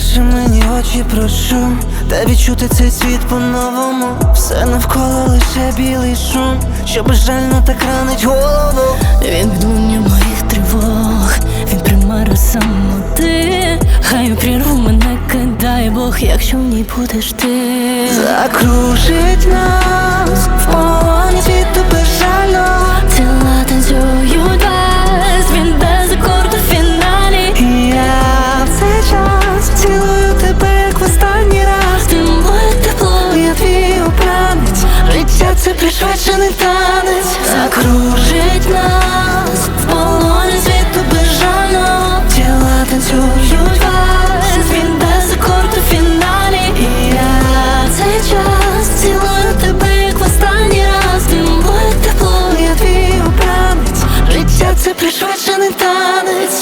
Закружи мені очі, прошу, та відчути цей світ по-новому. Все навколо лише білий шум, що безжально так ранить голову. Він відлуння моїх тривог, він примара самоти. Хай у прірву мене кидає Бог, якщо в ній будеш ти. Закружить нас в полоні світу безжально. Тіла танцюють без, він без акорду в фіналі. І я в цей час цілую тебе, як в останній раз. Ти моє тепло, я твій обранець. Життя це пришвидшений танець. Закружить нас в полоні світу безжально. Тіла танцюють вас, він без акорду в фіналі. І я цей час цілую тебе, як в останній раз. Ти моє тепло, я твій обранець. Життя це пришвидшений танець.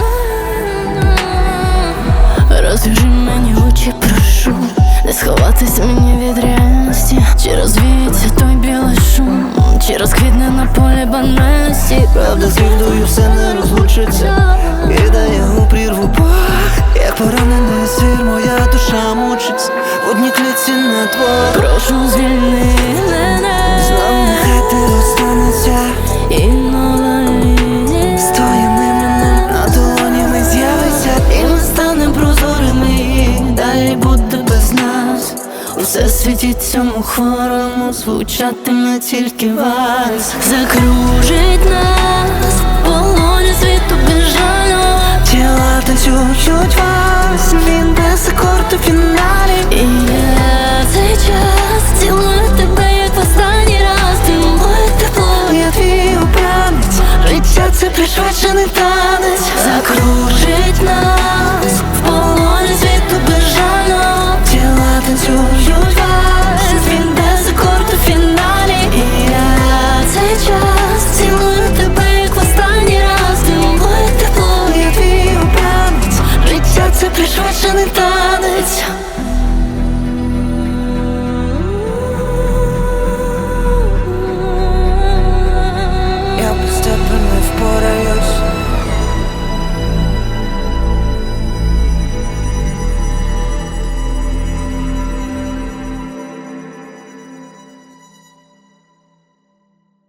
розв'яжи мені очі, прошу, не сховатись мені від реальності. Чи розвіється той білий шум, чи розквітне на полі банальності. Правда з вільною все не розлучиться, і дає у прірву Бог. Як поранений звір, моя душа мучиться в одній клітці на двох. Прошу, звільни мене, знов нехай ти розстанеться, і нова лінія з твоїм іменем на долоні ми з'явиться. І ми станем прозорими, і далі буде без нас. У всесвіті цьому хворому звучатиме тільки вальс. закружить нас в полоні світу безжально. Тіла танцюють вас, він без акорду фінал.